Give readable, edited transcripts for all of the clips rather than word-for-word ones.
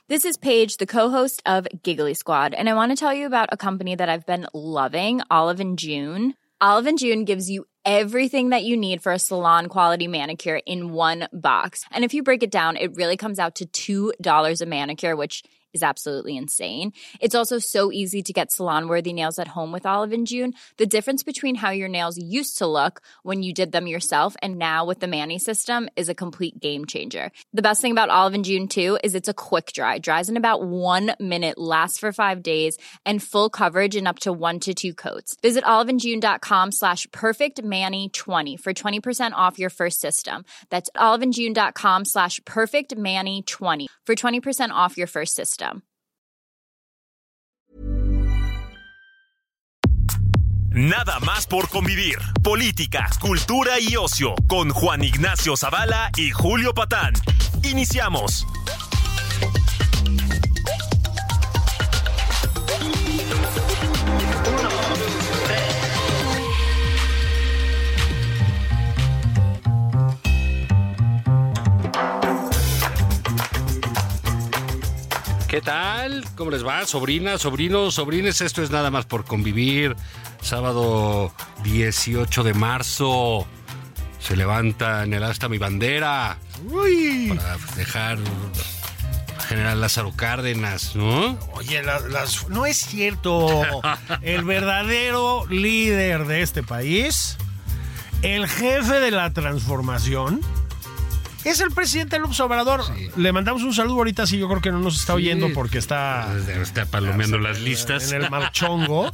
This is Paige, the co-host of Giggly Squad, and I want to tell you about a company that I've been loving, Olive & June. Olive & June gives you everything that you need for a salon-quality manicure in one box. And if you break it down, it really comes out to $2 a manicure, which is absolutely insane. It's also so easy to get salon-worthy nails at home with Olive & June. The difference between how your nails used to look when you did them yourself and now with the Mani system is a complete game changer. The best thing about Olive & June, too, is it's a quick dry. Dries in about 1 minute, lasts for 5 days, and full coverage in up to 1 to 2 coats. Visit oliveandjune.com/perfectmani20 for 20% off your first system. That's oliveandjune.com/perfectmani20 for 20% off your first system. Nada más por convivir. Política, cultura y ocio con Juan Ignacio Zavala y Julio Patán. Iniciamos. ¿Qué tal? ¿Cómo les va? Sobrinas, sobrinos, sobrines, esto es Nada más por convivir. Sábado 18 de marzo. Se levanta en el asta mi bandera. Uy. Para dejar General Lázaro Cárdenas, ¿no? Oye, no es cierto. El verdadero líder de este país, el jefe de la transformación, es el presidente López Obrador. Sí. Le mandamos un saludo ahorita, sí, yo creo que no nos está oyendo porque está palomeando las listas. En el marchongo.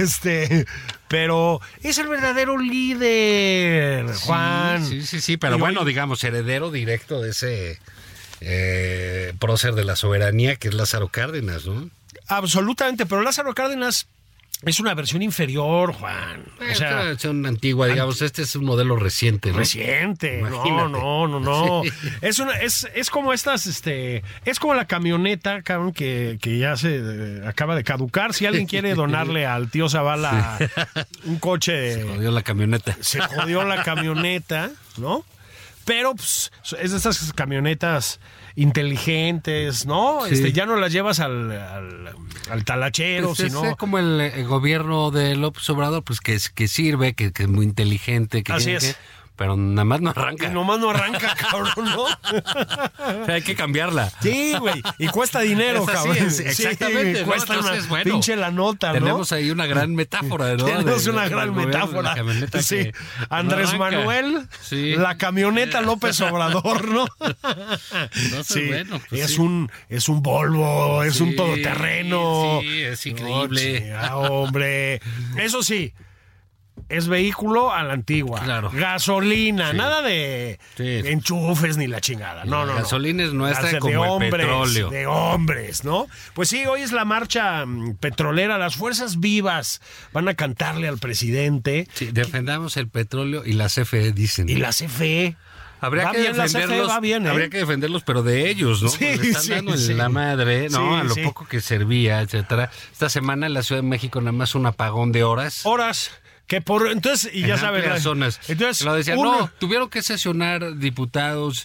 Pero es el verdadero líder, Juan. Sí, pero bueno, digamos, heredero directo de ese prócer de la soberanía que es Lázaro Cárdenas, ¿no? Absolutamente, pero Lázaro Cárdenas es una versión inferior, Juan. O sea, una versión antigua, digamos. Este es un modelo reciente, ¿no? Reciente. Imagínate. No. Sí. Es como estas, es como la camioneta, cabrón, que ya se acaba de caducar. Si alguien quiere donarle al tío Zavala un coche. Se jodió la camioneta. Se jodió la camioneta, ¿no? Pero pues, es de estas camionetas inteligentes, ¿no? Sí. Ya no las llevas al talachero, pues sino... Es como el gobierno de López Obrador, pues que sirve, que es muy inteligente. Así es. Pero nada más no arranca. Nomás no arranca, cabrón, ¿no? O sea, hay que cambiarla. Sí, güey. Y cuesta dinero, cabrón. Sí, exactamente. Sí, cuesta entonces, una pinche la nota, ¿no? Tenemos ahí una gran metáfora, ¿no? Tenemos una gran metáfora. Sí. Andrés no Manuel, sí. La camioneta López Obrador, ¿no? No sé, sí. Bueno, pues es sí. un Volvo, es un todoterreno. Sí, es increíble. Hombre. Eso sí. Es vehículo a la antigua. Claro. Gasolina, nada de enchufes ni la chingada. No. Gasolina es nuestra como hombres, el petróleo. De hombres, ¿no? Pues sí, hoy es la marcha petrolera. Las fuerzas vivas van a cantarle al presidente. Sí, defendamos el petróleo y la CFE, dicen. Y la CFE. Habría que defenderlos, habría que defenderlos, pero de ellos, ¿no? Sí, le están dando en la madre, ¿no? A lo poco que servía, etcétera. Esta semana en la Ciudad de México nada más un apagón de horas. Que por entonces, y ya sabes, las zonas. Entonces, lo decían, no, tuvieron que sesionar diputados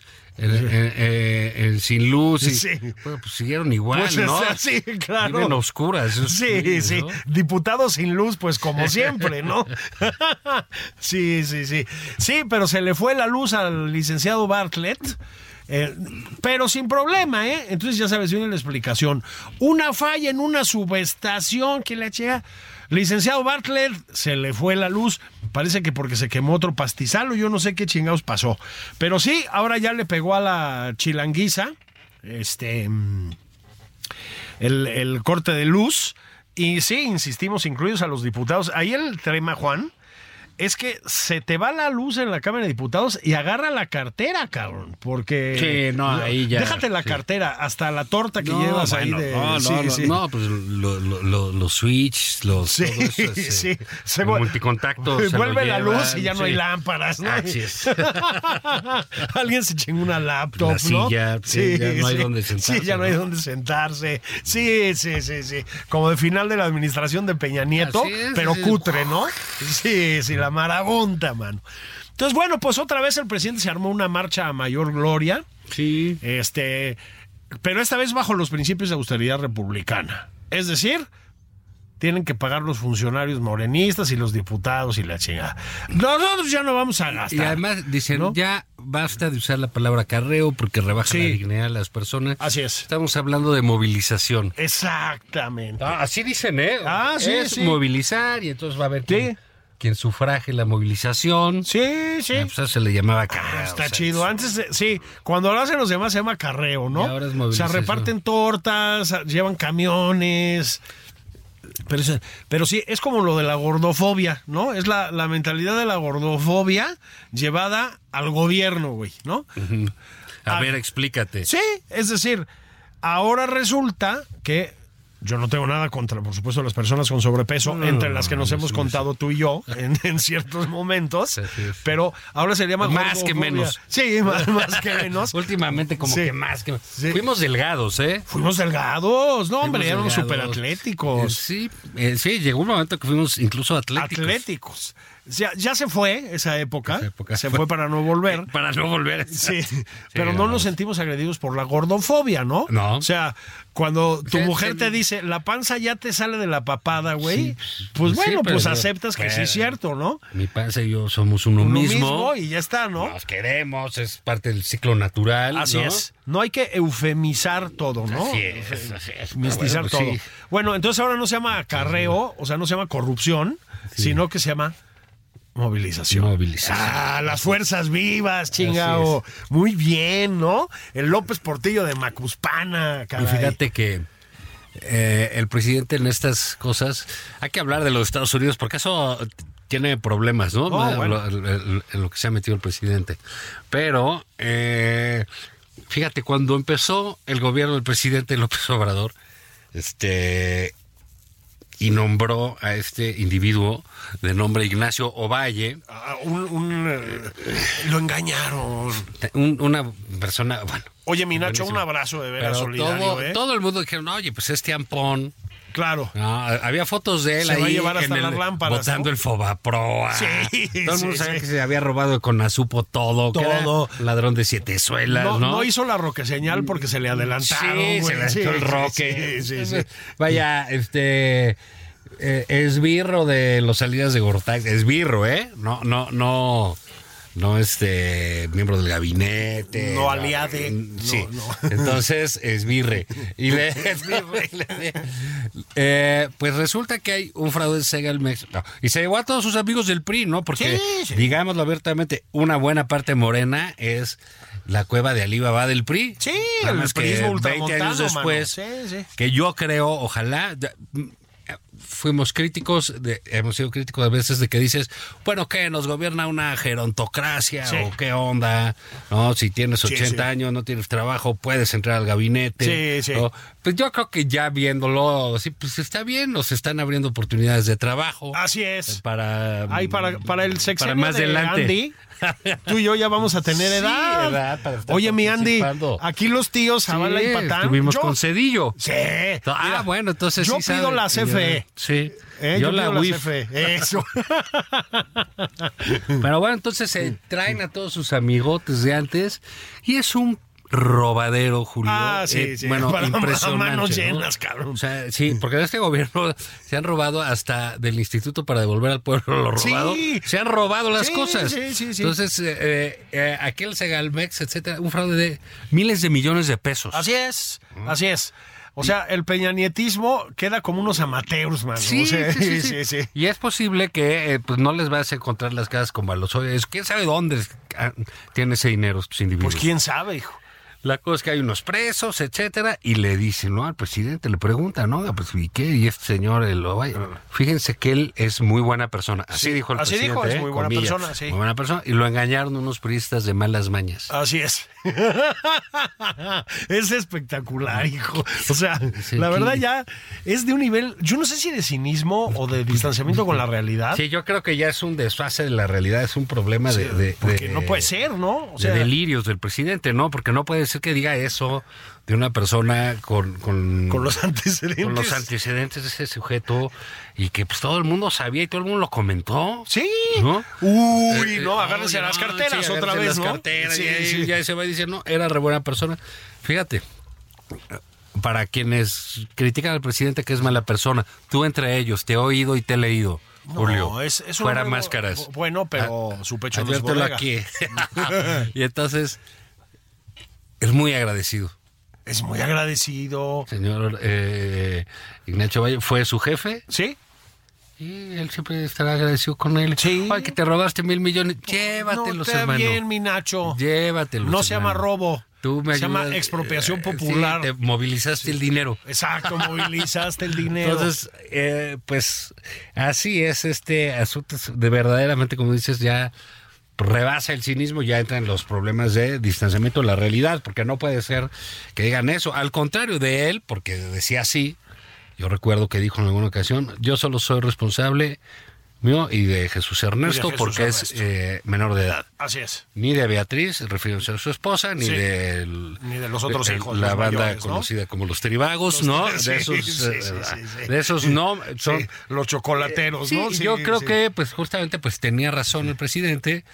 sin luz y bueno, pues siguieron igual, pues, ¿no? Sí, claro. Viven oscuras. Sí. ¿no? Diputados sin luz, pues como siempre, ¿no? Sí. Sí, pero se le fue la luz al licenciado Bartlett. Pero sin problema, ¿eh? Entonces ya sabes, viene la explicación. Una falla en una subestación que le llega. Licenciado Bartlett, se le fue la luz. Parece que porque se quemó otro pastizal o yo no sé qué chingados pasó. Pero sí, ahora ya le pegó a la chilanguiza el corte de luz. Y sí, insistimos, incluidos a los diputados. Ahí el tema, Juan, es que se te va la luz en la Cámara de Diputados y agarra la cartera, cabrón, porque... Sí, no, ahí ya... Déjate la cartera, hasta la torta que llevas ahí de... No, pues los switch, los... Sí. Multicontacto. Vuelve la luz y ya no hay lámparas, ¿no? Así es. Alguien se chingó una laptop, la silla, ¿no? ya no hay donde sentarse. Sí, ya no hay donde sentarse. Sí. Como de final de la administración de Peña Nieto, pero cutre, ¿no? Sí, la marabunta, mano. Entonces, bueno, pues otra vez el presidente se armó una marcha a mayor gloria. Sí. pero esta vez bajo los principios de austeridad republicana. Es decir, tienen que pagar los funcionarios morenistas y los diputados y la chingada. Nosotros ya no vamos a gastar. Y además dicen, ¿no? ya basta de usar la palabra acarreo porque rebaja la dignidad de las personas. Así es. Estamos hablando de movilización. Exactamente. Así dicen, ¿eh? Sí, es sí. movilizar y entonces va a haber Sí. quien sufraje la movilización. Sí. Pues eso se le llamaba acarreo. Está o sea, chido. Antes, sí, cuando lo hacen los demás se llama carreo, ¿no? Y ahora es O sea, movilización. reparten tortas, llevan camiones. Pero sí, es como lo de la gordofobia, ¿no? Es la mentalidad de la gordofobia llevada al gobierno, güey, ¿no? A ver, explícate. Sí, es decir, ahora resulta que yo no tengo nada contra, por supuesto, las personas con sobrepeso, entre las que nos hemos contado tú y yo en ciertos momentos, Sí. pero ahora se llama Más que gordofobia. menos. Sí, más que menos. Últimamente como Sí. que más que... Sí. Fuimos delgados, ¿eh? Fuimos delgados, no, hombre, éramos Fuimos súper delgados. atléticos. Sí, llegó un momento que fuimos incluso atléticos. Ya se fue esa época. Esa época se fue. fue para no volver. Para no volver. Sí, pero no nos sentimos agredidos por la gordofobia, ¿no? No. O sea, cuando tu Sí, mujer sí. te dice, la panza ya te sale de la papada, güey, Sí, pues sí, bueno, pero- pues aceptas que sí es cierto, ¿no? Mi panza y yo somos uno Uno mismo. y ya está, ¿no? Nos queremos, es parte del ciclo natural. Así ¿no? es. No hay que eufemizar todo, ¿no? Así es. Mistizar Bueno, todo. sí. Bueno, entonces ahora no se llama acarreo, o sea, no se llama corrupción, sino que se llama movilización. Movilización. Las fuerzas vivas, chingao. Muy bien, ¿no? El López Portillo de Macuspana, Y caray. fíjate que el presidente en estas cosas, hay que hablar de los Estados Unidos porque eso tiene problemas, ¿no? Bueno. En lo que se ha metido el presidente. Pero, fíjate, cuando empezó el gobierno del presidente López Obrador, y nombró a este individuo de nombre Ignacio Ovalle, Lo engañaron. una persona, bueno. Oye, mi Nacho, buenísimo. un abrazo de veras Pero solidario, todo el mundo dijeron, oye, pues este ampón. Claro. No, había fotos de él Se va a ahí llevar hasta las lámparas, botando ¿no? el Fobaproa. Sí, todo el mundo sí, sabía sí. que se había robado con Azupo todo. Que era Todo. ladrón de 7 suelas, ¿no? No hizo la roque señal porque se le adelantaron. Sí, güey. se le echó el roque. Sí. Vaya, esbirro de los salidas de Gortag. Esbirro, ¿eh? No, miembro del gabinete. No aliade. Sí. No. Entonces, esbirre. Y pues resulta que hay un fraude en Segalmex. No, y se llevó a todos sus amigos del PRI, ¿no? Porque, Sí. digámoslo abiertamente, una buena parte morena es la cueva de Alibaba del PRI. Sí, Nada el más que prismo 20 años ultramontano, después, mano. Sí. que yo creo, ojalá, fuimos críticos, hemos sido críticos a veces de que dices, bueno, ¿qué? ¿Nos gobierna una gerontocracia? Sí. ¿O qué onda? ¿No? Si tienes 80 sí. años, no tienes trabajo, puedes entrar al gabinete. Sí. ¿no? Pues yo creo que ya viéndolo, sí, pues está bien, nos están abriendo oportunidades de trabajo. Así es. Para el sexenio más de adelante. Andy, tú y yo ya vamos a tener Sí, edad. para estar Oye, mi Andy, participando. aquí los tíos Zavala y Patán. Estuvimos yo- con Cedillo. Sí. Ah, bueno, entonces yo sí pido sabe. la CFE. Sí. Yo la pido WIF. CFE. Eso. Pero bueno, entonces se traen a todos sus amigotes de antes y es un robadero, Julio. Sí. Bueno, Para impresionante. manos ¿no? llenas, cabrón. O sea, sí, porque de este gobierno se han robado hasta del Instituto para Devolver al Pueblo lo robado. Sí. Se han robado las Sí, cosas. sí. Entonces, aquel Segalmex, etcétera, un fraude de miles de millones de pesos. Así es. O sea, el peñanietismo queda como unos amateurs, man. Sí, O sea, sí. Y es posible que pues no les vas a encontrar las casas como a los hoyos. ¿Quién sabe dónde tiene ese dinero estos individuos? Pues quién sabe, hijo. La cosa es que hay unos presos, etcétera, y le dicen, ¿no? Al presidente le preguntan, ¿no? Pues, ¿y qué? Y este señor, fíjense que él es muy buena persona. Así Sí, dijo el así presidente. dijo, es muy buena comillas, persona, sí. Muy buena persona. Y lo engañaron unos priistas de malas mañas. Así es. Es espectacular, hijo. O sea, Sí, la sí. verdad ya es de un nivel, yo no sé si de cinismo o de distanciamiento con la realidad. Sí, yo creo que ya es un desfase de la realidad, es un problema Porque no puede ser, ¿no? O de sea, delirios del presidente, ¿no? Porque no puede ser que diga eso de una persona con los antecedentes. con los antecedentes de ese sujeto y que pues todo el mundo sabía y todo el mundo lo comentó. Sí. ¿No? Uy, no, agárrense Oye, a las carteras sí, otra agárrense vez, las ¿no? carteras, Sí, y sí. ya se va a decir, no, era re buena persona. Fíjate, para quienes critican al presidente que es mala persona, tú entre ellos, te he oído y te he leído, Julio. No, es fuera un hombre máscaras. bueno, pero su pecho no es Adviértelo bodega. aquí. Y entonces, es muy agradecido. Es muy agradecido. Señor Ignacio Valle fue su jefe. ¿Sí? Y él siempre estará agradecido con él. Sí. Ay, que te robaste 1,000 millones. Llévatelos, No, está hermano. bien, mi Nacho. Llévatelos. No se llama hermano. robo. Tú me se llama ayudas, expropiación popular. Sí, te movilizaste el dinero. Exacto, movilizaste el dinero. Entonces, pues así es este asunto. De verdaderamente, como dices, ya rebasa el cinismo, ya entran los problemas de distanciamiento de la realidad, porque no puede ser que digan eso. Al contrario de él, porque decía así, yo recuerdo que dijo en alguna ocasión, yo solo soy responsable mío y de Jesús Ernesto, Jesús porque Ernesto. es menor de edad. Así es. Ni de Beatriz, refiriéndose a su esposa, ni Sí. Ni de los otros hijos, la los banda mayores, ¿no? conocida como los Tribagos, ¿no? Sí, De esos, sí. de esos no son. Sí, los chocolateros, Sí, ¿no? yo creo que, pues, justamente, pues, tenía razón el presidente.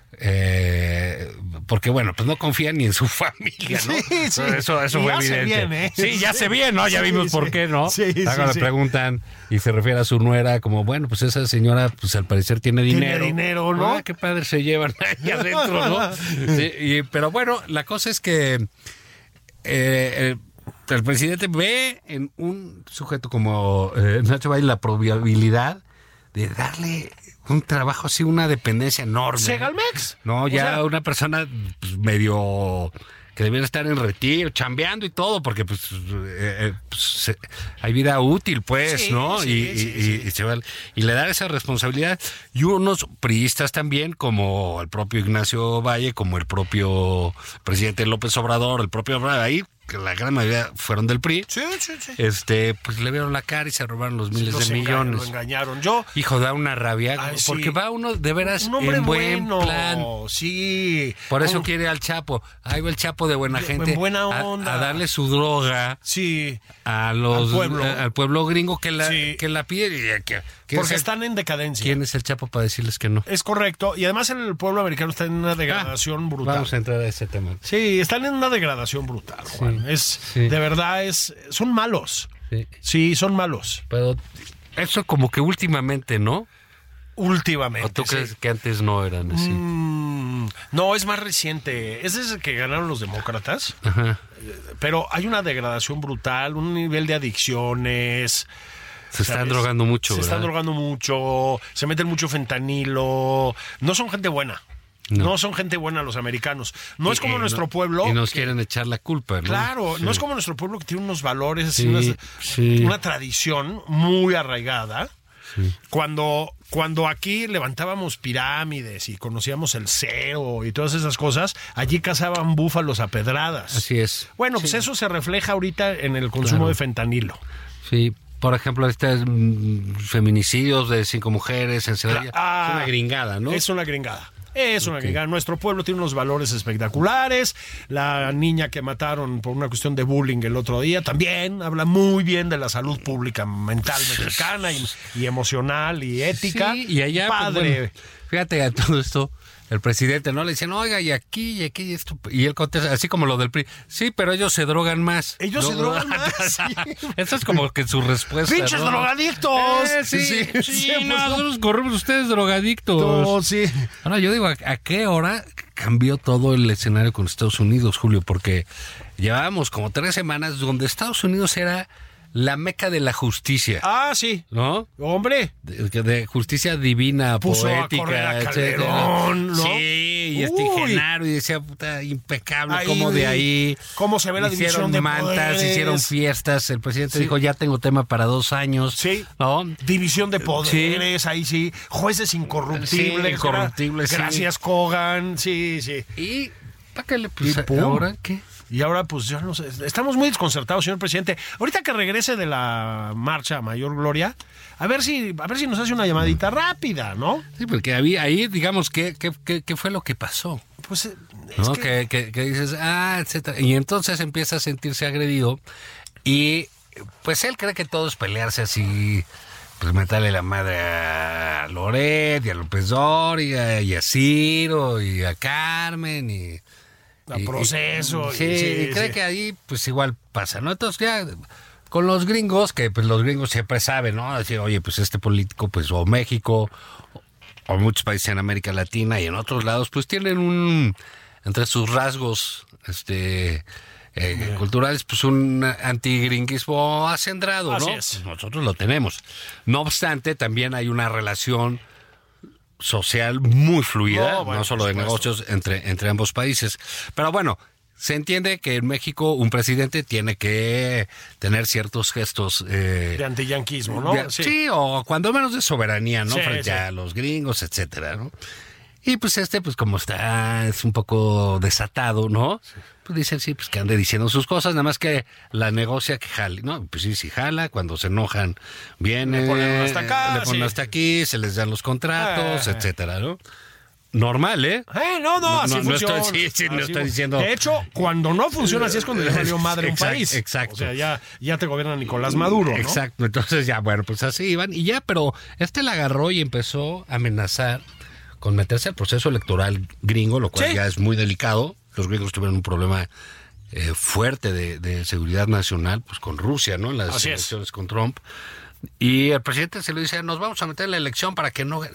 Porque bueno, pues no confía ni en su familia, ¿no? Sí. Eso Y fue ya se evidente. viene, ¿eh? Sí, ya se viene, ¿no? Ya Sí, vimos por sí. qué, ¿no? Sí, Ahora le sí. preguntan y se refiere a su nuera como, bueno, pues esa señora, pues al parecer tiene dinero. Tiene dinero, ¿no? Ah, qué padre se llevan ahí adentro, ¿no? Sí, pero bueno, la cosa es que el presidente ve en un sujeto como Nacho Valle la probabilidad de darle un trabajo así, una dependencia enorme. Segalmex. No, O ya sea, una persona pues, medio que debiera estar en retiro, chambeando y todo, porque pues, hay vida útil, pues, Sí, ¿no? sí, Y se va, y le da esa responsabilidad. Y unos priistas también, como el propio Ignacio Valle, como el propio presidente López Obrador, el propio Obrador, ahí, que la gran mayoría fueron del PRI, Sí. pues le vieron la cara y se robaron los miles Los de millones. Lo engañaron. Yo, Hijo, da una rabia, Ay, sí. porque va uno de veras un hombre en buen bueno. plan. Sí. Por eso Como- quiere al Chapo. Ahí va el Chapo de buena gente. En buena onda. A darle su droga Sí. a al pueblo gringo que la Sí. pide. ¿Quién Porque es el- están en decadencia. ¿Quién es el Chapo para decirles que no? Es correcto. Y además el pueblo americano está en una degradación brutal. Vamos a entrar a ese tema. Sí, están en una degradación brutal, Juan. sí. De verdad, son malos. Sí. Sí, son malos. Pero eso como que últimamente, ¿no? Últimamente. ¿O tú sí. crees que antes no eran así? No, es más reciente. Es desde que ganaron los demócratas. Ajá. Pero hay una degradación brutal, un nivel de adicciones. Se están ¿sabes? drogando mucho, Se ¿verdad? están drogando mucho, se meten mucho fentanilo. No son gente buena. No son gente buena los americanos. No es como nuestro pueblo. Y nos quieren echar la culpa, ¿no? Claro, Sí. no es como nuestro pueblo que tiene unos valores, así, Sí. una tradición muy arraigada. Cuando aquí levantábamos pirámides y conocíamos el cero y todas esas cosas, allí cazaban búfalos a pedradas. Así es. Bueno, pues eso se refleja ahorita en el consumo Claro. de fentanilo. Sí, por ejemplo, estos feminicidios de 5 mujeres en Celaya. Ah, es una gringada, ¿no? Es una gringada. Es una gringada. Nuestro pueblo tiene unos valores espectaculares. La niña que mataron por una cuestión de bullying el otro día también habla muy bien de la salud pública mental mexicana y emocional y ética. Sí, y allá, pues, Padre. bueno, fíjate a todo esto, el presidente, ¿no? Le dicen, oiga, y aquí, y esto. Y él contesta, así como lo del PRI. Sí, pero ellos se drogan más. Ellos ¿no? se drogan más, sí. Eso es como que su respuesta. ¡Pinches ¿no? drogadictos! Sí, Sí, pues, nosotros corremos, ustedes drogadictos. no, sí. Ahora, yo digo, ¿a qué hora cambió todo el escenario con Estados Unidos, Julio? Porque llevábamos como 3 semanas donde Estados Unidos era la meca de la justicia, Ah, sí. ¿no? Hombre. De justicia divina, Puso a poética, correr a etcétera. Calderón, ¿no? Sí, y Uy. Genaro, y decía, puta, impecable, Ahí, como de ahí. cómo se ve la división hicieron de mantas, poderes. hicieron fiestas. El presidente Sí. dijo, ya tengo tema para 2 años. Sí. ¿No? División de poderes, ahí sí. Jueces incorruptibles. Sí, incorruptibles, sí. Gracias, Kogan. Sí, sí. Y, ¿para qué le pues, Y pum. ahora qué? Y ahora, pues, yo no sé. Estamos muy desconcertados, señor presidente. Ahorita que regrese de la marcha a Mayor Gloria, a ver si nos hace una llamadita rápida, ¿no? Sí, porque ahí digamos, ¿qué fue lo que pasó? Pues, es ¿No? que... Que dices, etcétera. Y entonces empieza a sentirse agredido y pues él cree que todo es pelearse así, pues meterle la madre a Loret y a López Dóriga y a Ciro y a Carmen y A proceso. Sí, cree que ahí pues igual pasa, ¿no? Entonces ya con los gringos, que pues los gringos siempre saben, ¿no? Decir, oye, pues este político, pues o México, o muchos países en América Latina y en otros lados, pues tienen entre sus rasgos, culturales, pues un antigringuismo acendrado, ¿no? Así es. Nosotros lo tenemos. No obstante, también hay una relación social muy fluida, no solo de negocios entre ambos países. Pero bueno, se entiende que en México un presidente tiene que tener ciertos gestos de antiyanquismo, ¿no? Sí, o cuando menos de soberanía, ¿no? Sí, frente a los gringos, etcétera, ¿no? Y pues pues como es un poco desatado, ¿no? Sí. Pues dicen, sí, pues que ande diciendo sus cosas, nada más que la negocia que jale, ¿no? Pues sí jala, cuando se enojan, viene, le ponen hasta acá, le ponen hasta aquí, se les dan los contratos, etcétera, ¿no? Normal, ¿eh? No, así funciona. No estoy diciendo. De hecho, cuando no funciona así es cuando ya valió madre un país. Exacto. O sea, ya te gobierna Nicolás Maduro, ¿no? Exacto. Entonces ya, bueno, pues así iban y ya, pero la agarró y empezó a amenazar con meterse al proceso electoral gringo, lo cual ya es muy delicado. Los gringos tuvieron un problema fuerte de seguridad nacional, pues con Rusia, ¿no? En las elecciones con Trump. Y el presidente se le dice, nos vamos a meter en la elección para que no...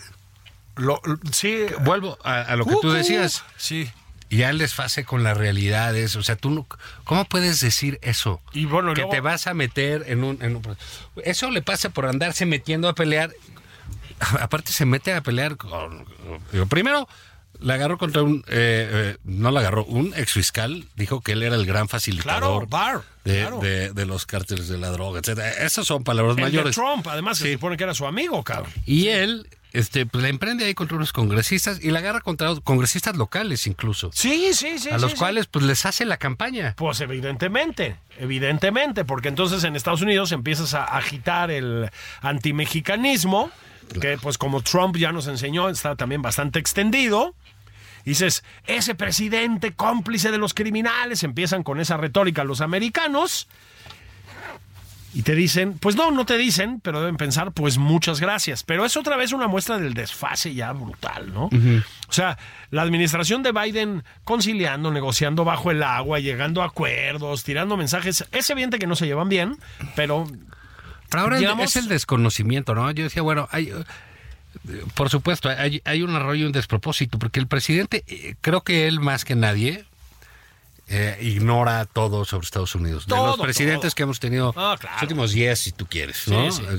Vuelvo a lo que tú decías. Sí. Ya el desfase con las realidades, o sea, tú no, ¿cómo puedes decir eso? Y bueno, que luego te vas a meter en un... Eso le pasa por andarse metiendo a pelear. Aparte se mete a pelear con... Primero, la agarró contra un exfiscal, dijo que él era el gran facilitador de los cárteles de la droga, etcétera. Esas son palabras mayores. De Trump, además, se supone que era su amigo, cabrón. Y él... pues la emprende ahí contra unos congresistas y la agarra contra congresistas locales incluso. Sí. A los cuales pues les hace la campaña. Pues evidentemente, porque entonces en Estados Unidos empiezas a agitar el antimexicanismo, que pues como Trump ya nos enseñó, está también bastante extendido. Dices, ese presidente cómplice de los criminales, empiezan con esa retórica los americanos. Y te dicen, pues no te dicen, pero deben pensar, pues muchas gracias. Pero es otra vez una muestra del desfase ya brutal, ¿no? Uh-huh. O sea, la administración de Biden conciliando, negociando bajo el agua, llegando a acuerdos, tirando mensajes. Es evidente que no se llevan bien, pero ahora es el desconocimiento, ¿no? Yo decía, bueno, por supuesto, hay un error y un despropósito, porque el presidente, creo que él más que nadie... ignora todo sobre Estados Unidos. De los presidentes que hemos tenido los últimos 10, si tú quieres, ¿no? Sí.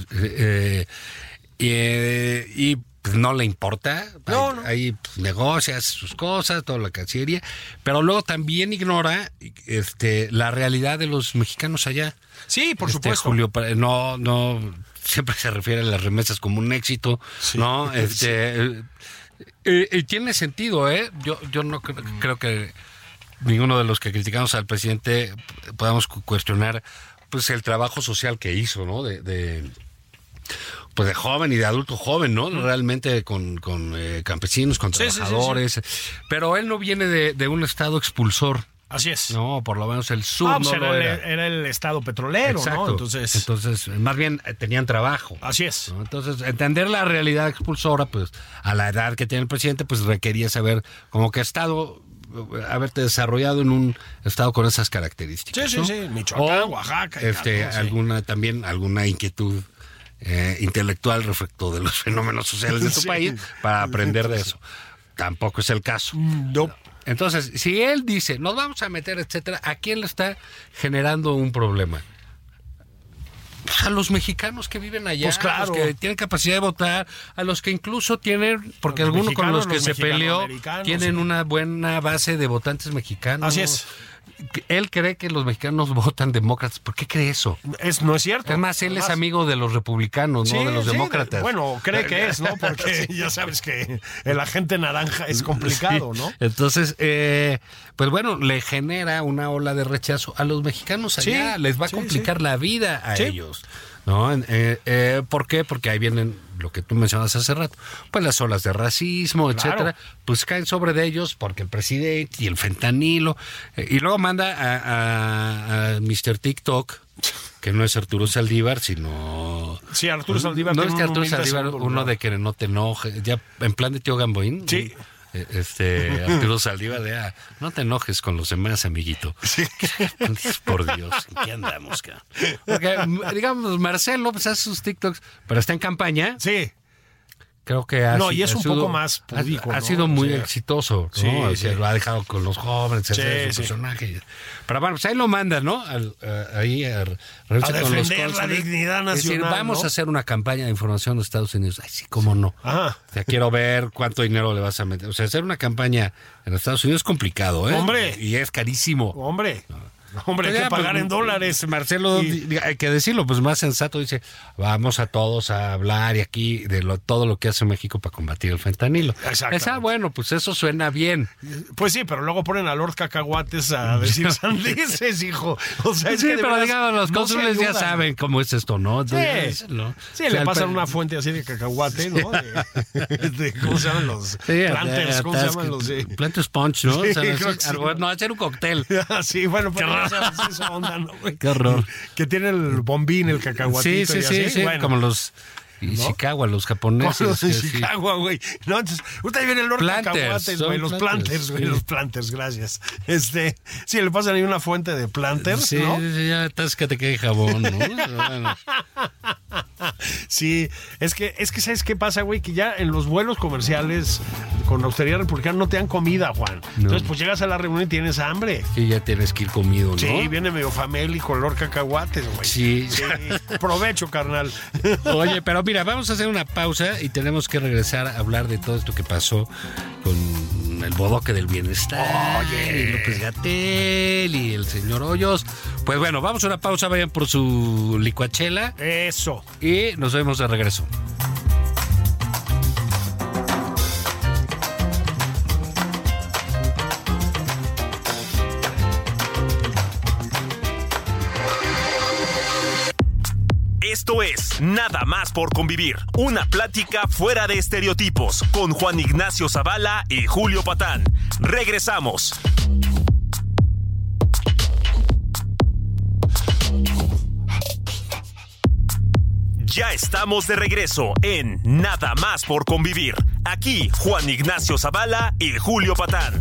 Y pues, no le importa. Ahí pues, negocia sus cosas, toda la cancillería, pero luego también ignora la realidad de los mexicanos allá. Sí, por supuesto. Julio, no siempre se refiere a las remesas como un éxito, ¿no? Y tiene sentido, ¿eh? Yo no creo que ninguno de los que criticamos al presidente podamos cuestionar pues el trabajo social que hizo, ¿no? De joven y de adulto joven, ¿no? Realmente con campesinos, con trabajadores. Sí. Pero él no viene de un estado expulsor. Así es. No, por lo menos el sur no lo era. Era el estado petrolero, exacto, ¿no? Entonces, más bien tenían trabajo. Así es. ¿No? Entonces, entender la realidad expulsora, pues, a la edad que tiene el presidente, pues requería saber como qué estado... haberte desarrollado en un estado con esas características. Sí, ¿no? Michoacán, Oaxaca. Alguna inquietud intelectual respecto de los fenómenos sociales de tu país para aprender de eso. Tampoco es el caso. No. Entonces, si él dice, nos vamos a meter, etcétera, ¿a quién le está generando un problema? Pues a los mexicanos que viven allá, pues claro, a los que tienen capacidad de votar, a los que incluso tienen, porque algunos con los que se peleó tienen una buena base de votantes mexicanos. Así es. Él cree que los mexicanos votan demócratas. ¿Por qué cree eso? No es cierto. Además, él es amigo de los republicanos, no de los demócratas. Bueno, cree que es, ¿no? Porque ya sabes que el agente naranja es complicado, ¿no? Entonces, pues bueno, le genera una ola de rechazo a los mexicanos allá. Les va a complicar la vida a ellos, ¿no? ¿Por qué? Porque ahí vienen lo que tú mencionas hace rato, pues las olas de racismo, etcétera, pues caen sobre de ellos porque el presidente y el fentanilo, y luego manda a Mr. TikTok, que no es Arturo Saldívar, sino... Sí, Arturo Saldívar. No es que Arturo Saldívar, uno de que no te enoje, ya en plan de Tío Gamboín. Sí. Arturo Saldívar, no te enojes con los demás, amiguito. Sí. Por Dios, ¿en qué andamos, cabrón? Porque, digamos, Marcelo pues hace sus TikToks, pero está en campaña. Sí. Creo que y es un poco más público, ha sido muy exitoso, ¿no? Sí. Lo ha dejado con los jóvenes, su personaje. Pero bueno, pues ahí lo mandan, ¿no? A defender la dignidad nacional. Es decir, vamos a hacer una campaña de información de Estados Unidos. Ay, sí, cómo no. Ajá. O sea, quiero ver cuánto dinero le vas a meter. O sea, hacer una campaña en Estados Unidos es complicado, ¿eh? Hombre. Y es carísimo. Hombre, hay que pagar en dólares. Marcelo, hay que decirlo, pues más sensato, dice, vamos a todos a hablar y aquí de todo lo que hace México para combatir el fentanilo. Exacto. Bueno, pues eso suena bien. Pues sí, pero luego ponen a Lord Cacahuates a decir sandices, hijo. O sea, es sí, que pero verdad, digamos, los cónsules ya saben cómo es esto, ¿no? Sí, le pasan una fuente así de cacahuate, ¿no? ¿Cómo se llaman los planters? ¿Cómo se llaman los? Planters Punch, ¿no? Sí, o sea, creo que sí. No, hacer un cóctel. Sí, bueno, pero esa onda, ¿no? Qué horror. Que tiene el bombín, el cacahuatito. Sí, bueno. Como los Ishikawa, los japoneses. Como los Ishikawa, güey. No, entonces, ahí viene el Lord Cacahuates, güey. Los planters, güey. Los planters, gracias. Sí, le pasan ahí una fuente de planters, ¿no? Sí, ya atáscate que hay jabón, ¿no? Bueno. Sí, es que ¿sabes qué pasa, güey? Que ya en los vuelos comerciales con Austeridad Republicana no te dan comida, Juan. No. Entonces, pues llegas a la reunión y tienes hambre. Sí, ya tienes que ir comido, ¿no? Sí, viene medio famélico, olor cacahuates, güey. Sí. Provecho, carnal. Oye, pero mira, vamos a hacer una pausa y tenemos que regresar a hablar de todo esto que pasó con el bodoque del bienestar. Oye, y López-Gatell y el señor Hoyos. Pues bueno, vamos a una pausa, vayan por su licuachela. Eso. Y nos vemos de regreso. Esto es Nada más por convivir, una plática fuera de estereotipos con Juan Ignacio Zavala y Julio Patán. Regresamos. Ya estamos de regreso en Nada más por convivir. Aquí Juan Ignacio Zavala y Julio Patán.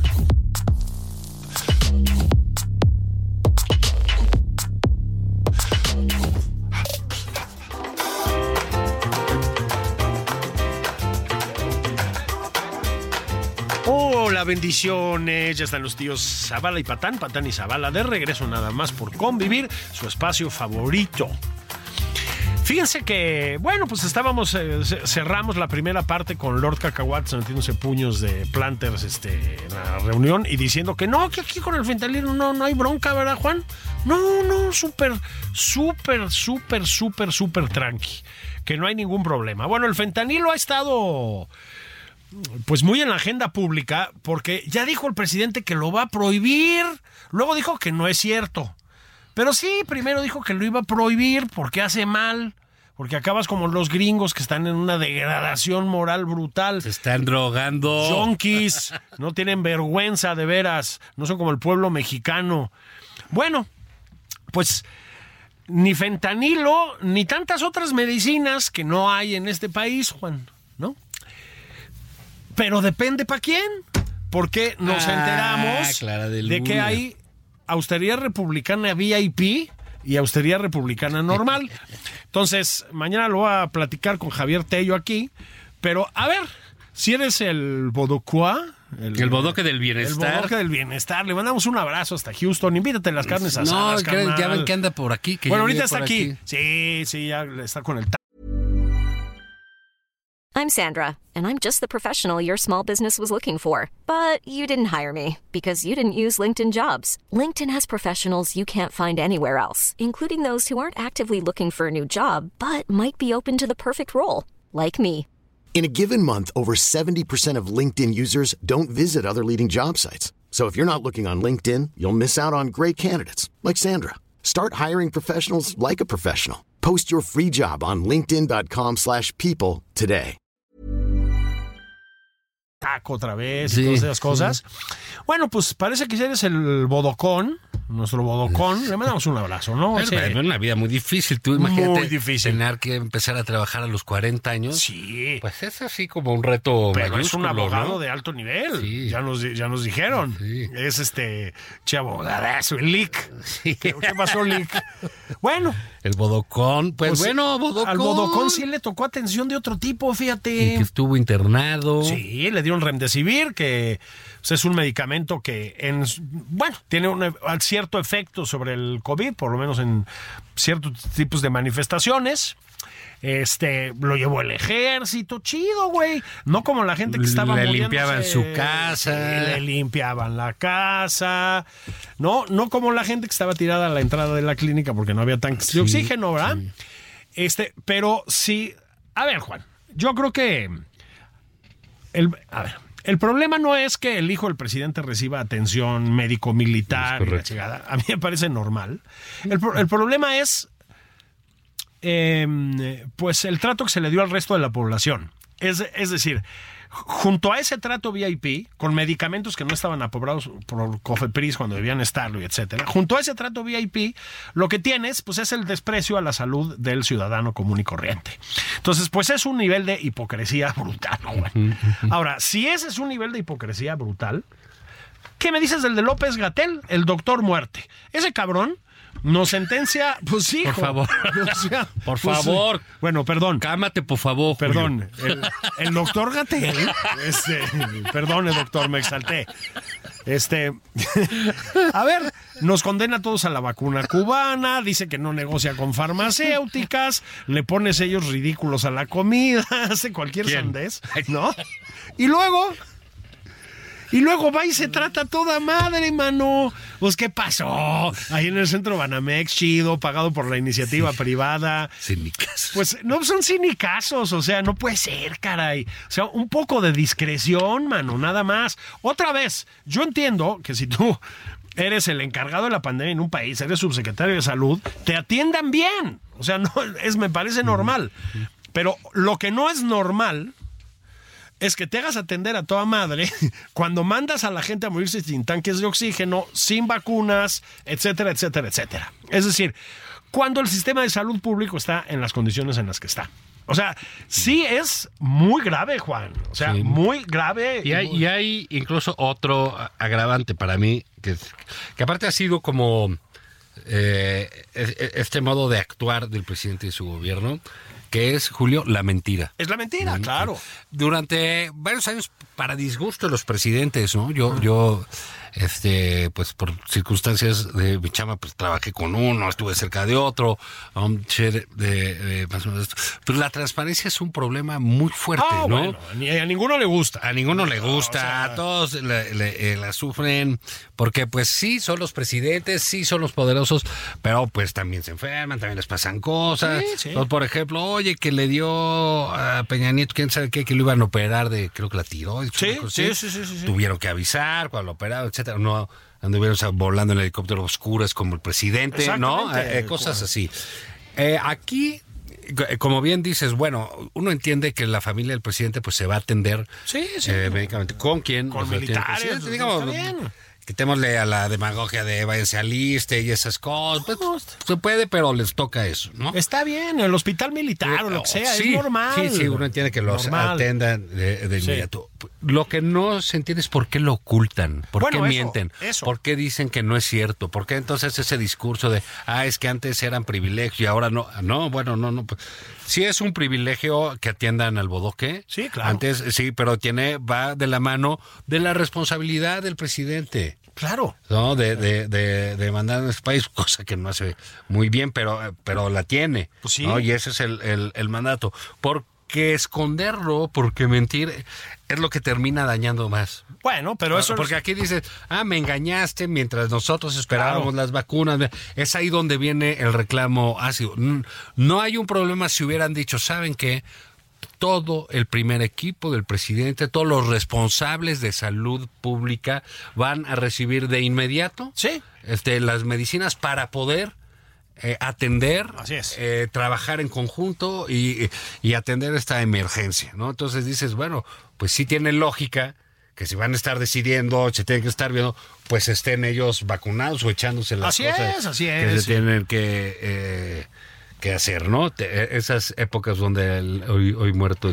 Hola, bendiciones. Ya están los tíos Zavala y Patán, Patán y Zavala de regreso, Nada más por convivir, su espacio favorito. Fíjense que, bueno, pues cerramos la primera parte con Lord Cacahuates metiéndose puños de planters en la reunión y diciendo que que aquí con el fentanilo no hay bronca, ¿verdad, Juan? No, súper tranqui, que no hay ningún problema. Bueno, el fentanilo ha estado pues muy en la agenda pública porque ya dijo el presidente que lo va a prohibir, luego dijo que no es cierto. Pero sí, primero dijo que lo iba a prohibir porque hace mal, porque acabas como los gringos que están en una degradación moral brutal. Se están drogando. Yonkis, no tienen vergüenza de veras, no son como el pueblo mexicano. Bueno, pues ni fentanilo, ni tantas otras medicinas que no hay en este país, Juan, ¿no? Pero depende para quién, porque nos enteramos de que hay austeridad republicana VIP y austeridad republicana normal. Entonces, mañana lo voy a platicar con Javier Tello aquí, pero a ver, si eres el Bodoquá, el bodoque del bienestar. El bodoque del bienestar. Le mandamos un abrazo hasta Houston. Invítate las carnes asadas, carnal. Ya ven que anda por aquí. Bueno, ahorita está aquí. Sí, ya está con el... I'm Sandra, and I'm just the professional your small business was looking for. But you didn't hire me because you didn't use LinkedIn Jobs. LinkedIn has professionals you can't find anywhere else, including those who aren't actively looking for a new job, but might be open to the perfect role, like me. In a given month, over 70% of LinkedIn users don't visit other leading job sites. So if you're not looking on LinkedIn, you'll miss out on great candidates like Sandra. Start hiring professionals like a professional. Post your free job on linkedin.com/people today. Taco otra vez y todas esas cosas. Sí. Bueno, pues parece que eres el bodocón, nuestro bodocón, le mandamos un abrazo, ¿no? Pero una vida muy difícil. Tú imagínate muy difícil. Tener que empezar a trabajar a los 40 años. Sí. Pues es así como un reto Pero es un mayúsculo, abogado ¿no? de alto nivel. Sí. Ya nos dijeron. Sí. Es abogadazo, el Lick. Sí. ¿Qué pasó, Lick? Bueno. El bodocón, pues bueno, bodocón. Al bodocón sí le tocó atención de otro tipo, fíjate. Y que estuvo internado. Sí, le dieron Remdesivir, que pues, es un medicamento que tiene un cierto efecto sobre el COVID, por lo menos en ciertos tipos de manifestaciones. Lo llevó el ejército, chido, güey. No como la gente que estaba Le muriéndose. limpiaban su casa. Sí, le limpiaban la casa. No como la gente que estaba tirada a la entrada de la clínica porque no había tanques de oxígeno, ¿verdad? Sí. Pero sí. A ver, Juan, yo creo que el problema no es que el hijo del presidente reciba atención médico-militar y la chingada. A mí me parece normal. El problema es pues el trato que se le dio al resto de la población. Es decir, junto a ese trato VIP, con medicamentos que no estaban aprobados por Cofepris cuando debían estarlo, y etcétera, junto a ese trato VIP, lo que tienes, pues, es el desprecio a la salud del ciudadano común y corriente. Entonces, pues, es un nivel de hipocresía brutal, güey. Ahora, si ese es un nivel de hipocresía brutal, ¿qué me dices del de López Gatell, el doctor muerte? Ese cabrón nos sentencia, pues sí, por favor. O sea, por favor. Bueno, perdón. Cámate, por favor. Perdón. El doctor Gatell, perdone, doctor, me exalté. A ver, nos condena a todos a la vacuna cubana, dice que no negocia con farmacéuticas, le pone sellos ridículos a la comida, hace cualquier sandez, ¿no? Y luego va y se trata toda madre, mano. Pues, ¿qué pasó? Ahí en el centro Banamex, chido, pagado por la iniciativa privada. Cinicazos. Pues, no son cinicazos, o sea, no puede ser, caray. O sea, un poco de discreción, mano, nada más. Otra vez, yo entiendo que si tú eres el encargado de la pandemia en un país, eres subsecretario de salud, te atiendan bien. O sea, me parece normal. Pero lo que no es normal es que te hagas atender a toda madre cuando mandas a la gente a morirse sin tanques de oxígeno, sin vacunas, etcétera, etcétera, etcétera. Es decir, cuando el sistema de salud público está en las condiciones en las que está. O sea, sí es muy grave, Juan. O sea, muy grave. Y hay incluso otro agravante para mí, que aparte ha sido como este modo de actuar del presidente y su gobierno, que es, Julio, la mentira. Es la mentira, claro. Durante varios años, para disgusto de los presidentes, ¿no? Yo pues por circunstancias de mi chama, pues trabajé con uno, estuve cerca de otro, más o menos. Pero la transparencia es un problema muy fuerte, ¿no? Bueno, a ninguno le gusta. A ninguno le gusta, o sea, a todos la sufren, porque pues sí, son los presidentes, sí son los poderosos, pero pues también se enferman, también les pasan cosas. Sí. Entonces, por ejemplo, oye, que le dio a Peña Nieto, quién sabe qué, que lo iban a operar de, creo que la tiroides. Sí. Tuvieron que avisar cuando lo operaron, etcétera. No anduvieron volando en helicópteros oscuros como el presidente, ¿no? Cosas así. Aquí, como bien dices, bueno, uno entiende que la familia del presidente pues se va a atender médicamente. ¿Con quién? Con militares, digamos, está bien. Quitémosle a la demagogia de váyanse al ISSSTE y esas cosas. Pues, se puede, pero les toca eso, ¿no? Está bien, el hospital militar o lo que sea, sí, es normal. Sí, uno entiende que los atendan de inmediato. Lo que no se entiende es por qué lo ocultan, por qué mienten, por qué dicen que no es cierto, por qué entonces ese discurso de, es que antes eran privilegios y ahora no. No. Sí es un privilegio que atiendan al bodoque. Sí, claro. Antes sí, pero va de la mano de la responsabilidad del presidente. Claro. ¿No? De mandar a este país, cosa que no hace muy bien, pero la tiene. Pues sí. ¿No? Y ese es el mandato. Porque esconderlo, porque mentir, es lo que termina dañando más. Bueno, pero eso... Porque aquí dices, me engañaste mientras nosotros esperábamos las vacunas. Es ahí donde viene el reclamo ácido. No hay un problema si hubieran dicho, ¿saben qué? Todo el primer equipo del presidente, todos los responsables de salud pública van a recibir de inmediato las medicinas para poder atender, trabajar en conjunto y atender esta emergencia, ¿no? Entonces dices, bueno, pues sí tiene lógica que si van a estar decidiendo, se tienen que estar viendo, pues estén ellos vacunados o echándose las cosas que se tienen que hacer, ¿no? Esas épocas donde el hoy muerto,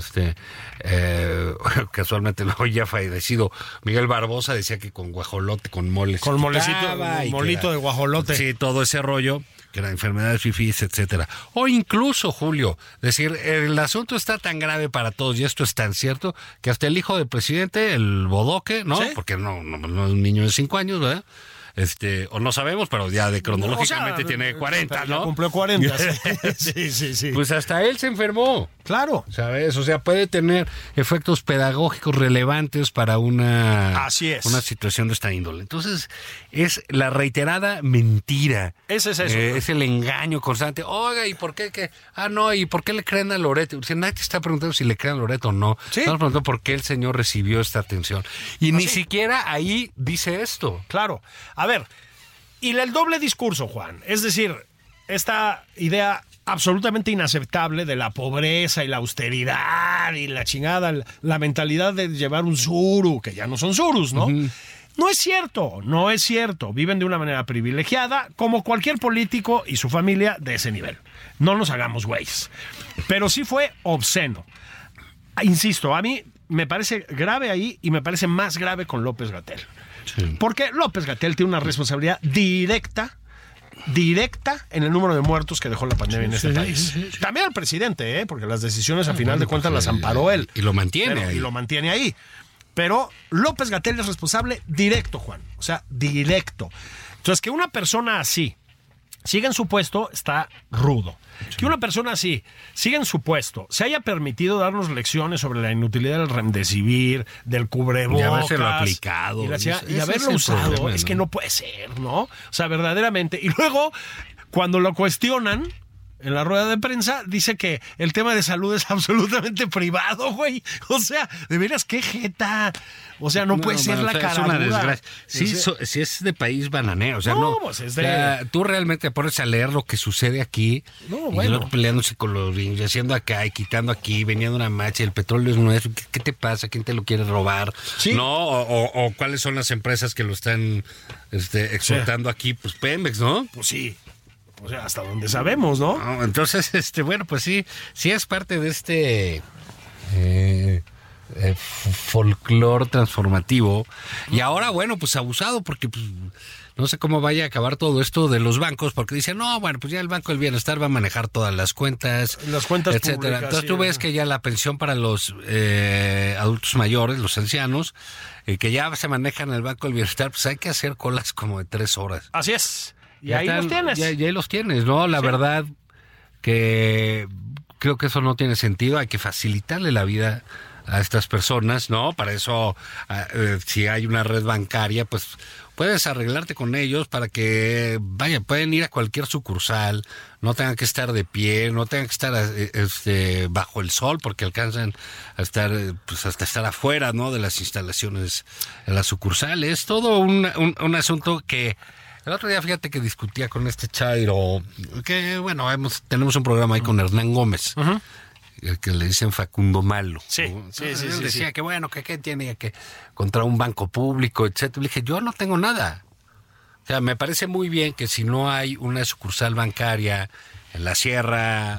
casualmente hoy ya fallecido Miguel Barbosa decía que con guajolote, con mole. Con molecito, molito de guajolote. Sí, todo ese rollo, que eran enfermedades fifís, etcétera. O incluso, Julio, decir, el asunto está tan grave para todos, y esto es tan cierto, que hasta el hijo del presidente, el bodoque, ¿no? ¿Sí? Porque no es un niño de 5 años, ¿verdad? O no sabemos, pero ya cronológicamente tiene 40, ¿no? Cumplió 40. Sí. Pues hasta él se enfermó. Claro. ¿Sabes? O sea, puede tener efectos pedagógicos relevantes para una situación de esta índole. Entonces, es la reiterada mentira. Ese es eso. Es el engaño constante. Oiga, ¿y por qué? ¿Y por qué le creen a Loreto? O sea, nadie te está preguntando si le creen a Loreto o no. ¿Sí? Estamos preguntando por qué el señor recibió esta atención. Y ni siquiera ahí dice esto. Claro. A ver, y el doble discurso, Juan. Es decir, esta idea absolutamente inaceptable de la pobreza y la austeridad y la chingada, la mentalidad de llevar un suru, que ya no son surus, ¿no? Uh-huh. No es cierto. Viven de una manera privilegiada, como cualquier político y su familia de ese nivel. No nos hagamos güeyes. Pero sí fue obsceno. Insisto, a mí me parece grave ahí y me parece más grave con López-Gatell. Sí. Porque López-Gatell tiene una responsabilidad directa en el número de muertos que dejó la pandemia en este país. Sí. También al presidente, porque las decisiones a final de cuentas las amparó él. Y lo mantiene ahí. Y lo mantiene ahí. Pero López-Gatell es responsable directo, Juan. O sea, directo. Entonces, que una persona así siga en su puesto está rudo. Sí. Que una persona así siga en su puesto, se haya permitido darnos lecciones sobre la inutilidad del remdesivir, del cubrebocas. Y habérselo aplicado. Y haberlo usado. Problema, ¿no? Es que no puede ser, ¿no? O sea, verdaderamente. Y luego, cuando lo cuestionan en la rueda de prensa, dice que el tema de salud es absolutamente privado, güey. O sea, de veras, qué jeta. O sea, no puede ser la cara. Es una desgracia. Sí, es de país bananero. O sea, pues es de... O sea, tú realmente pones a leer lo que sucede aquí. Y luego peleándose con los niños, haciendo acá y quitando aquí, veniendo una marcha, y el petróleo es nuestro. ¿Qué te pasa? ¿Quién te lo quiere robar? ¿Sí? ¿No? O cuáles son las empresas que lo están exportando aquí. Pues Pemex, ¿no? Pues sí. O sea, hasta donde sabemos, ¿no? Entonces, bueno, pues sí es parte de este folclore transformativo. Y ahora, bueno, pues abusado, porque pues, no sé cómo vaya a acabar todo esto de los bancos, porque dicen, no, bueno, pues ya el Banco del Bienestar va a manejar todas las cuentas, etcétera. Públicas, entonces tú ves que ya la pensión para los adultos mayores, los ancianos, que ya se manejan en el Banco del Bienestar, pues hay que hacer colas como de 3 horas. Así es. Y ahí los tienes. Ya ahí los tienes, ¿no? La verdad que creo que eso no tiene sentido. Hay que facilitarle la vida a estas personas, ¿no? Para eso, si hay una red bancaria, pues puedes arreglarte con ellos para que, pueden ir a cualquier sucursal, no tengan que estar de pie, no tengan que estar bajo el sol, porque alcanzan a estar, pues hasta estar afuera, ¿no? De las instalaciones de las sucursales. Todo un asunto que... El otro día, fíjate que discutía con este Chairo, que bueno, tenemos un programa ahí con Hernán Gómez, uh-huh, que le dicen Facundo Malo. Sí, ¿no? Sí. Decía que bueno, que tiene que contra un banco público, etcétera. Le dije, yo no tengo nada. O sea, me parece muy bien que si no hay una sucursal bancaria en la sierra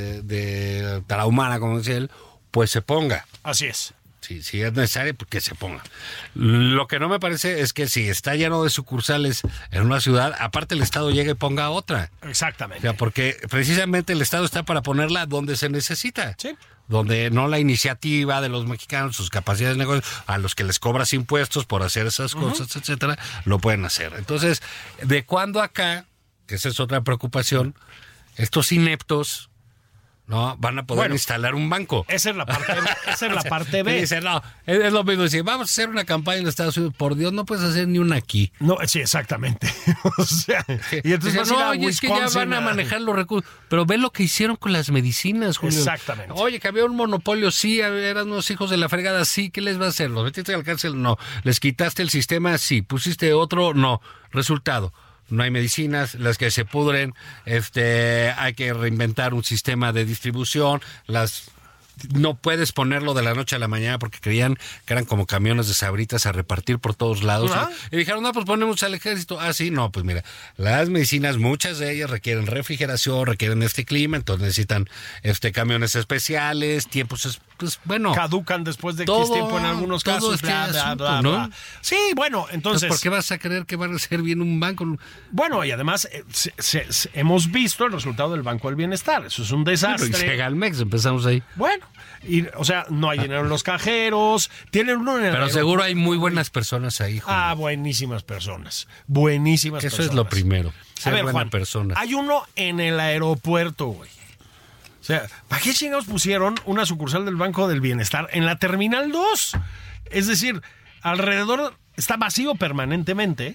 de Tarahumara, como decía él, pues se ponga. Así es. Si es necesario, pues que se ponga. Lo que no me parece es que si está lleno de sucursales en una ciudad, aparte el Estado llegue y ponga otra. Exactamente. O sea, porque precisamente el Estado está para ponerla donde se necesita. Sí. Donde no la iniciativa de los mexicanos, sus capacidades de negocio, a los que les cobras impuestos por hacer esas cosas, uh-huh, etcétera, lo pueden hacer. Entonces, ¿de cuándo acá, que esa es otra preocupación, estos ineptos no van a poder instalar un banco? Esa es la parte B. Dice, no, es lo mismo decir, vamos a hacer una campaña en Estados Unidos, por Dios, no puedes hacer ni una aquí. No, sí, exactamente. O sea, y entonces dice, no, oye, es que ya van a manejar los recursos, pero ve lo que hicieron con las medicinas, Julio. Exactamente. Oye, que había un monopolio, sí, eran unos hijos de la fregada, sí, ¿qué les va a hacer? ¿Los metiste al cárcel? No. ¿Les quitaste el sistema? Sí. ¿Pusiste otro? No. Resultado: no hay medicinas, las que se pudren, hay que reinventar un sistema de distribución, las no puedes ponerlo de la noche a la mañana porque creían que eran como camiones de Sabritas a repartir por todos lados. Ajá. Y dijeron, no, pues ponemos al ejército. Ah, sí, no, pues mira, las medicinas, muchas de ellas requieren refrigeración, requieren este clima, entonces necesitan camiones especiales, tiempos, pues bueno. Caducan después de todo, X tiempo en algunos todo casos. Bla, bla, asunto, bla, ¿no? bla. Sí, bueno, entonces... ¿Por qué vas a creer que van a ser bien un banco? Bueno, y además hemos visto el resultado del Banco del Bienestar. Eso es un desastre. Y Segalmex, empezamos ahí. Bueno, o sea, no hay dinero en los cajeros. Tienen uno en el Pero seguro hay muy buenas personas ahí, Julio. Ah, buenísimas personas. Buenísimas Eso personas. es lo primero. Ser A ver, buena Juan, persona. hay uno en el aeropuerto, güey. O sea, ¿para qué chingados pusieron una sucursal del Banco del Bienestar en la Terminal 2? Es decir, alrededor está vacío permanentemente,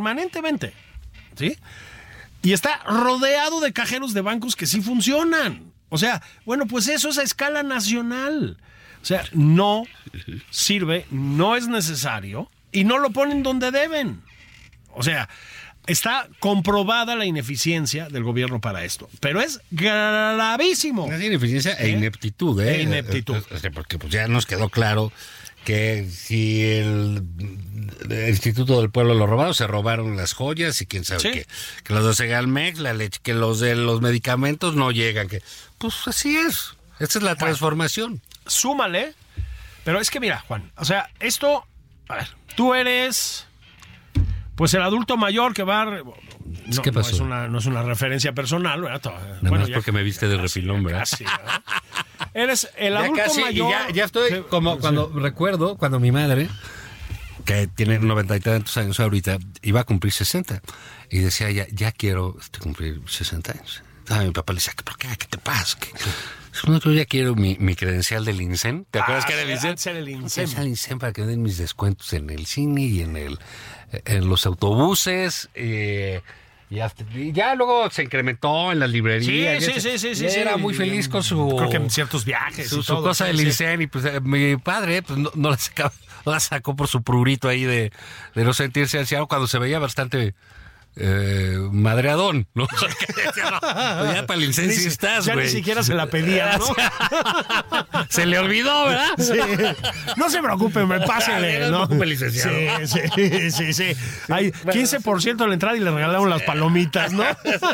¿sí? Y está rodeado de cajeros de bancos que sí funcionan. O sea, bueno, pues eso es a escala nacional. O sea, no sirve, no es necesario y no lo ponen donde deben. O sea, está comprobada la ineficiencia del gobierno para esto, pero es gravísimo. Es ineficiencia e ineptitud, ¿eh? E ineptitud. Porque pues ya nos quedó claro que si el Instituto del Pueblo lo robaron, se robaron las joyas y quién sabe Sí. qué. Que los de Segalmex, la leche, que los de los medicamentos no llegan. Que pues así es. Esta es la transformación. Súmale, pero es que mira, Juan, o sea, esto, a ver, tú eres, pues el adulto mayor que va... No, ¿Qué pasó? No es una referencia personal, ¿verdad? Nada más porque me viste de refilón, ¿verdad? Casi, ¿verdad? Eres el Ya adulto casi, mayor... ya estoy que- como cuando recuerdo cuando mi madre, que tiene 90 y tantos años ahorita, iba a cumplir 60 y decía ya quiero cumplir 60 años. Mi papá le decía, ¿por qué? ¿Qué te pasa? No, yo ya quiero mi credencial del INSEN. ¿Te acuerdas que era el INSEN? antes era el INSEN. Es el INSEN para que me den mis descuentos en el cine y en los autobuses. Y ya luego se incrementó en las librerías. Sí. Era muy feliz con su... Creo que en ciertos viajes Su y todo. cosa del sí. INSEN. Y pues mi padre pues, no la sacó por su prurito ahí de no sentirse anciano cuando se veía bastante... madreadón, ¿no? Pues ya para el INSEN sí estás, Ya güey. ni siquiera se la pedían, ¿no? Se le olvidó, ¿verdad? Sí. No se preocupe, me pásele, No se ¿no? preocupe, licenciado. Sí. Hay 15% de la entrada y le regalaron las palomitas, ¿no?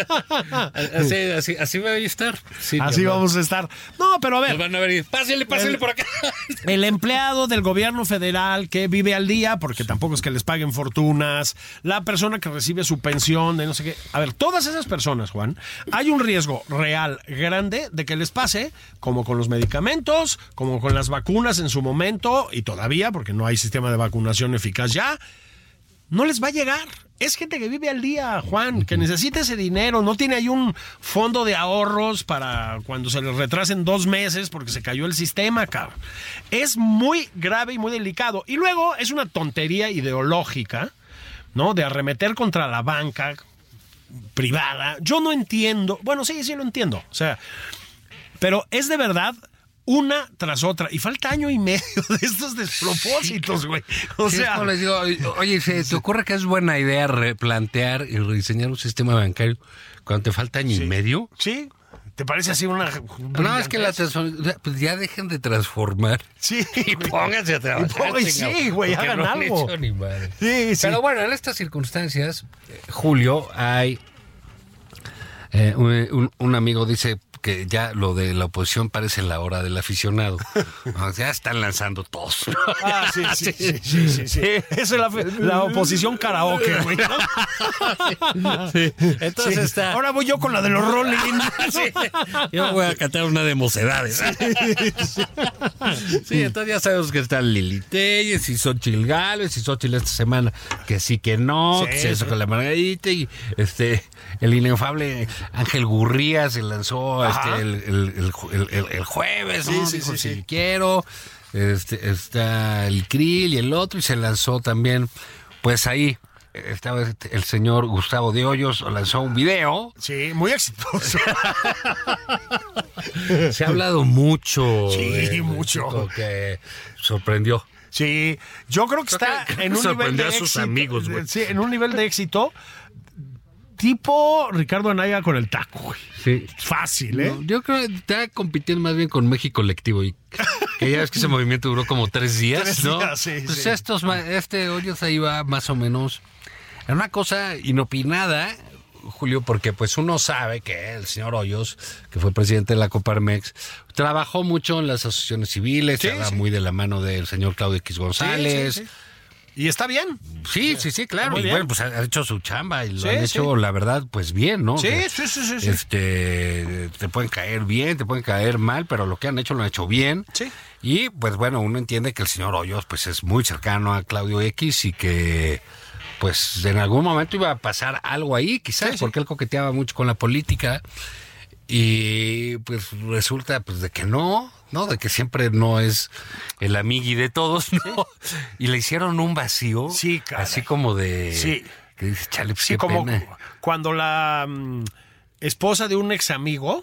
Así va a estar. Sí, Así vamos a estar. No, pero a Nos ver, van a ver. Pásale por acá. el empleado del gobierno federal que vive al día, porque tampoco es que les paguen fortunas, la persona que recibe su pensión, de no sé qué. A ver, todas esas personas, Juan, hay un riesgo real, grande, de que les pase, como con los medicamentos, como con las vacunas en su momento, y todavía, porque no hay sistema de vacunación eficaz ya, no les va a llegar. Es gente que vive al día, Juan, que necesita ese dinero, no tiene ahí un fondo de ahorros para cuando se les retrasen 2 meses porque se cayó el sistema, cabrón. Es muy grave y muy delicado. Y luego es una tontería ideológica, ¿no? De arremeter contra la banca privada. Yo no entiendo. Bueno, sí lo entiendo. O sea, pero es de verdad una tras otra. Y falta año y medio de estos despropósitos, güey. O Sí, sea, es como les digo, oye, ¿se te ocurre que es buena idea replantear y rediseñar un sistema bancario cuando te falta año y medio? ¿sí? ¿Te parece así una... No, es que pues ya dejen de transformar. Sí, Y güey. pónganse a trabajar. Y sí, chingado, güey, porque hagan no han algo. hecho ni madre. Sí. Pero bueno, en estas circunstancias, Julio, hay un amigo dice que ya lo de la oposición parece la hora del aficionado. Ya están lanzando todos. Ah, sí. Esa es la oposición karaoke, güey. Sí. Entonces Sí. está... Ahora voy yo con la de los Rolling. Sí. Yo voy a cantar una de mocedades. Sí, entonces ya sabemos que están Lili Telles y Xochitl Gálvez y Xochitl esta semana que sí que no, Sí, que se hizo sí. con la Margarita y el inefable Ángel Gurría se lanzó el jueves, ¿no? Sí, Dijo, sí. si quiero. Está el Krill y el otro y se lanzó también, pues ahí estaba el señor Gustavo de Hoyos, lanzó un video. Sí, muy exitoso. Se ha hablado mucho. Sí, mucho. Chico que sorprendió. Sí, yo creo que está Creo que en un nivel sorprendió de a sus éxito. amigos, güey. Sí, en un nivel de éxito tipo Ricardo Anaya con el taco, güey. Sí. Fácil, ¿eh? No, yo creo que está compitiendo más bien con México Colectivo y Que ya ves que ese movimiento duró como 3 días, 3 ¿no? días, sí, pues sí. este Hoyos ahí va más o menos. Era una cosa inopinada, Julio, porque pues uno sabe que el señor Hoyos, que fue presidente de la Coparmex, trabajó mucho en las asociaciones civiles, estaba muy de la mano del señor Claudio X González. Sí. Y está bien. Sí, claro. Muy Y bien. bueno, pues ha hecho su chamba y lo Sí, han hecho, la verdad, pues bien, ¿no? Sí, O sea, sí. Te pueden caer bien, te pueden caer mal, pero lo que han hecho lo han hecho bien. Sí. Y pues bueno, uno entiende que el señor Hoyos pues es muy cercano a Claudio X y que pues en algún momento iba a pasar algo ahí, quizás, porque él coqueteaba mucho con la política. Y pues resulta pues de que no, de que siempre no es el amigui de todos, ¿no? Y le hicieron un vacío, Sí, caray. así como de Sí. que dice, chale, pues Sí, qué como pena. cuando la esposa de un ex amigo,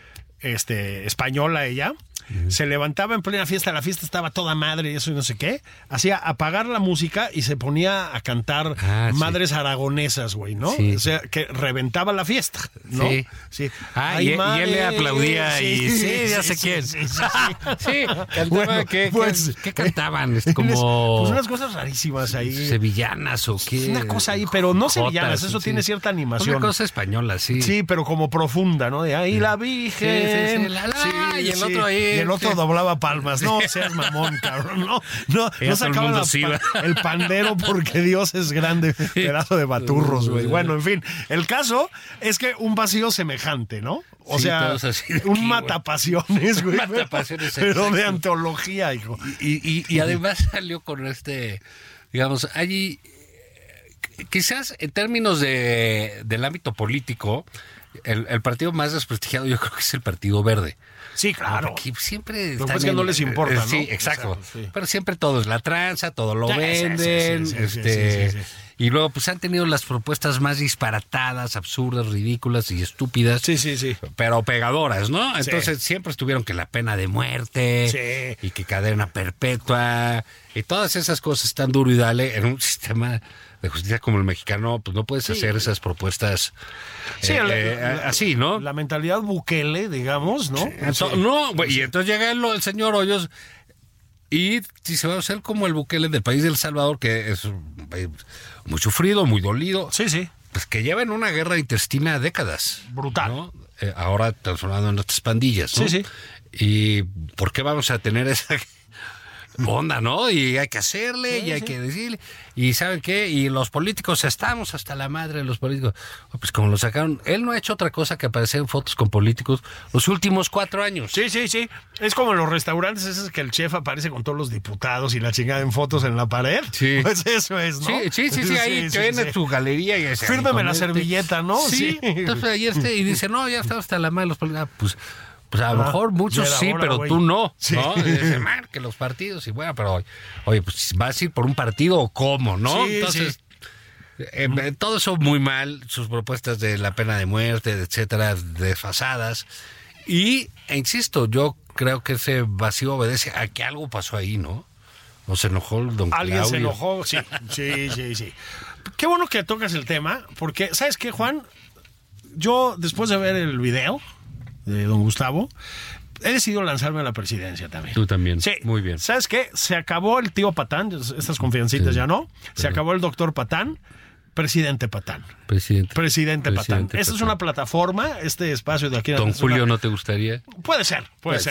española ella, se levantaba en plena fiesta, la fiesta estaba toda madre y eso y no sé qué, hacía apagar la música y se ponía a cantar Sí. madres aragonesas, güey, ¿no? Sí. O sea, que reventaba la fiesta, ¿no? Sí. Ay, Y él madre. le aplaudía y ya sé quién. Sí. Sí, cantaba, Bueno, ¿qué pues, cantaban? Como pues unas cosas rarísimas ahí. sevillanas o qué. Una cosa ahí, pero no Jotas, sevillanas, eso tiene cierta animación. Una cosa española, sí. Sí, pero como profunda, ¿no? De ahí la Virgen. Sí, y el otro ahí, Y el otro sí. doblaba palmas. No seas mamón, cabrón. No todo el sacaba mundo se iba. el pandero porque Dios es grande. Pedazo de baturros, güey. Bueno, en fin. El caso es que un vacío semejante, ¿no? O Sí, sea, todos así de aquí, un güey. matapasiones, güey. Matapasiones, pero de exacto. antología, hijo. Y además salió con digamos, allí, quizás en términos del ámbito político, el partido más desprestigiado yo creo que es el Partido Verde. Sí, claro. Porque siempre Lo que están pasa es que no les importa, ¿no? Sí, exacto. Sí. Pero siempre todo es la tranza, todo lo Sí, venden. sí. Y luego pues han tenido las propuestas más disparatadas, absurdas, ridículas y estúpidas. Sí. Pero pegadoras, ¿no? Entonces siempre estuvieron que la pena de muerte Sí. y que cadena perpetua y todas esas cosas tan duro y dale en un sistema de justicia como el mexicano, pues no puedes hacer esas propuestas así, ¿no? La mentalidad Bukele, digamos, ¿no? Y entonces llega el señor Hoyos y se va a hacer como el Bukele del país de El Salvador, que es un país muy sufrido, muy dolido. Sí. Pues que lleva en una guerra intestina décadas. Brutal. ¿no? Ahora transformado en estas pandillas, ¿no? Sí. ¿Y por qué vamos a tener esa onda, no? Y hay que hacerle, y hay que decirle. ¿Y saben qué? Y los políticos, estamos hasta la madre de los políticos. Pues como lo sacaron, él no ha hecho otra cosa que aparecer en fotos con políticos los últimos 4 años. Sí. Es como en los restaurantes esos que el chef aparece con todos los diputados y la chingada en fotos en la pared. Sí. Pues eso es, ¿no? Sí, ahí tiene su galería. Y ese, Fírmeme con la servilleta, ¿no? Sí. Entonces ayer y dice, no, ya está hasta la madre de los políticos. Pues a lo mejor muchos ya era sí, hora, pero güey. tú no. Sí. ¿no? Y dice, que los partidos, y bueno, pero oye, pues vas a ir por un partido o cómo, ¿no? Sí, Entonces, todo eso muy mal, sus propuestas de la pena de muerte, etcétera, desfasadas. E insisto, yo creo que ese vacío obedece a que algo pasó ahí, ¿no? ¿O se enojó el don Alguien Claudio? se enojó, sí. Qué bueno que tocas el tema, porque, ¿sabes qué, Juan? Yo, después de ver el video de don Gustavo, he decidido lanzarme a la presidencia también. Tú también. Sí. Muy bien. ¿Sabes qué? Se acabó el tío Patán, estas confiancitas ya no. Se acabó el doctor Patán, presidente Patán. Presidente Patán. Esta es una plataforma, este espacio de aquí. ¿Don Julio no te gustaría? Puede ser.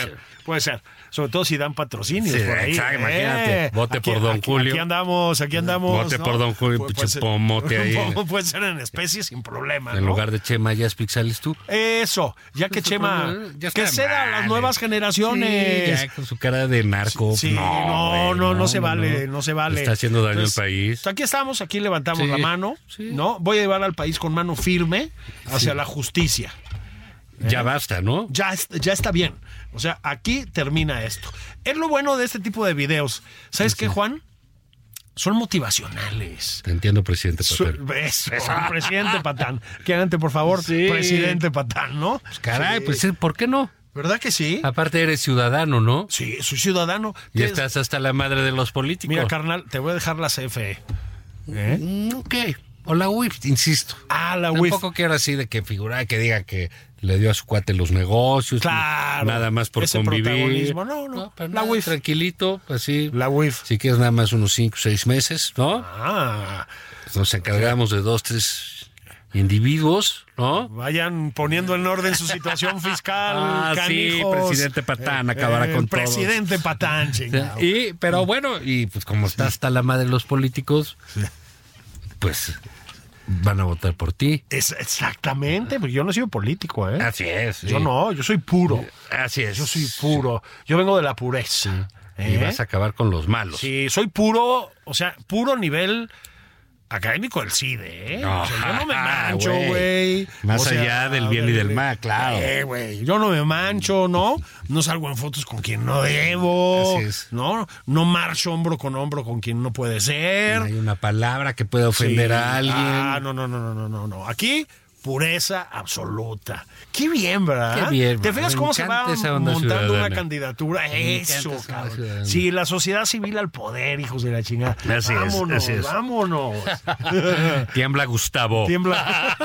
Sobre todo si dan patrocinios Sí, por ahí. exacto, imagínate. Vote por don Julio. Aquí andamos. Vote por don Julio, Puede pinche ser- pomote ahí. Puede ser en especie sin problema, En ¿no? lugar de Chema, ya es Pixales tú. Eso, ya que Chema, Ya que está ceda a las mal, nuevas generaciones. Sí, ya con su cara de narco. Sí, no se vale, no se vale. Está haciendo daño Entonces, al país. pues aquí estamos, aquí levantamos Sí, la mano, sí. ¿no? Voy a llevar al país con mano firme hacia la justicia. Ya basta, ¿no? Ya está bien. O sea, aquí termina esto. Es lo bueno de este tipo de videos. ¿Sabes qué, Juan? Son motivacionales. Te entiendo, presidente Patán. Eso, presidente Patán. Quédate, por favor, Sí. presidente Patán, ¿no? Caray, Sí. pues, ¿por qué no? ¿Verdad que sí? Aparte eres ciudadano, ¿no? Sí, soy ciudadano. Y estás hasta la madre de los políticos. Mira, carnal, te voy a dejar la CFE. Ok. O la UIF, insisto. La UIF. Tampoco quiero así de que figura, que diga que le dio a su cuate los negocios. Claro. Nada más por ese convivir. Protagonismo. No. Pero La nada, UIF. tranquilito, así. La UIF. Si quieres nada más unos 5 o 6 meses, ¿no? Nos encargamos de 2, 3 individuos, ¿no? Vayan poniendo en orden su situación fiscal, sí, canijos. presidente Patán acabará con todo. Presidente Patán, chingado. Pero bueno, y pues como está hasta la madre de los políticos, pues van a votar por ti. Exactamente, porque yo no he sido político, ¿eh? Así es. Sí. Yo no, yo soy puro. Así es. Yo soy puro. Yo vengo de la pureza. Y vas a acabar con los malos. Sí, soy puro, o sea, puro nivel académico del CIDE, ¿eh? No, o sea, yo no me mancho, güey. Más allá del bien y del mal, claro. Güey, yo no me mancho, ¿no? No salgo en fotos con quien no debo. Así es. No marcho hombro con quien no puede ser. No hay una palabra que pueda ofender a alguien. No. Aquí, pureza absoluta. Qué bien, ¿verdad? Qué bien, ¿Te fijas me cómo se va encanta esa onda montando una ciudadana. candidatura? Me Eso, encanta esa onda cabrón. ciudadana. Sí, la sociedad civil al poder, hijos de la chingada. Así es. Vámonos. Tiembla Gustavo. Tiembla.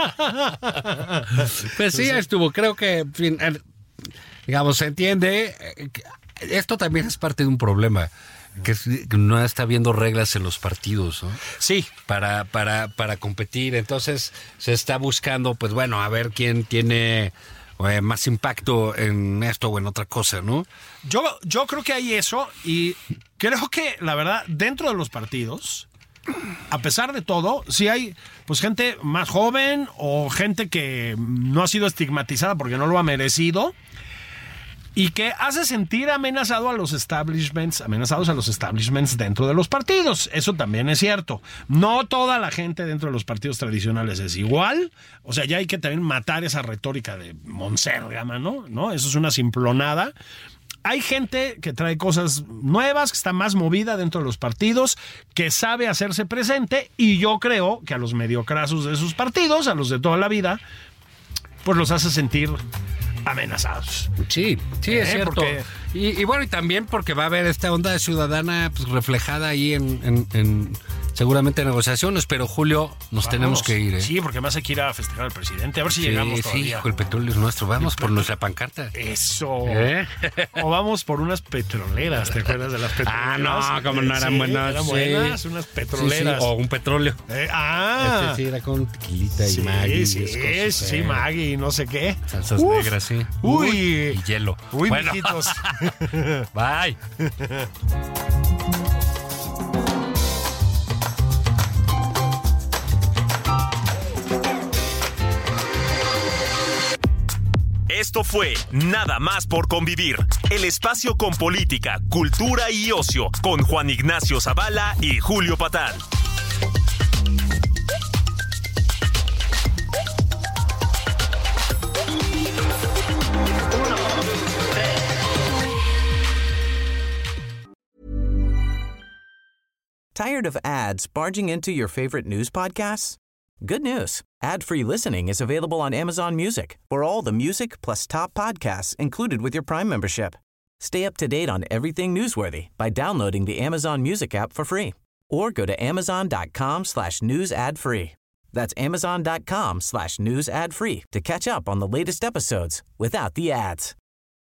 Pues sí, estuvo. Creo que, en fin, digamos, se entiende. Esto también es parte de un problema, que no está habiendo reglas en los partidos, ¿no? Sí. Para competir. Entonces se está buscando, pues bueno, a ver quién tiene más impacto en esto o en otra cosa, ¿no? Yo creo que hay eso, y creo que, la verdad, dentro de los partidos, a pesar de todo, sí hay pues gente más joven o gente que no ha sido estigmatizada porque no lo ha merecido, y que hace sentir amenazados a los establishments dentro de los partidos. Eso también es cierto. No toda la gente dentro de los partidos tradicionales es igual. O sea, ya hay que también matar esa retórica de Monsergama, ¿no? Eso es una simplonada. Hay gente que trae cosas nuevas, que está más movida dentro de los partidos, que sabe hacerse presente, y yo creo que a los mediocrasos de esos partidos, a los de toda la vida, pues los hace sentir amenazados. Sí, es cierto. Porque... Y bueno, y también porque va a haber esta onda ciudadana pues, reflejada ahí en seguramente negociaciones, pero Julio, nos tenemos que ir, ¿eh? Sí, porque más hay que ir a festejar al presidente, a ver si llegamos todavía. Sí, hijo, el petróleo es nuestro, vamos por nuestra pancarta. Eso. O vamos por unas petroleras, ¿te acuerdas de las petroleras? No, como no eran buenas. Eran buenas, unas petroleras. O un petróleo. Este sí, era con tequilita y Maggi. Sí, Maggi y no sé qué. Salsas negras, sí. Uy. Y hielo. Uy, bueno. Mijitos. Bye. Esto fue Nada más por convivir, el espacio con política, cultura y ocio, con Juan Ignacio Zavala y Julio Patán. Tired of ads barging into your favorite news podcasts? Good news. Ad-free listening is available on Amazon Music for all the music plus top podcasts included with your Prime membership. Stay up to date on everything newsworthy by downloading the Amazon Music app for free or go to amazon.com/news ad free. That's amazon.com/news ad free to catch up on the latest episodes without the ads.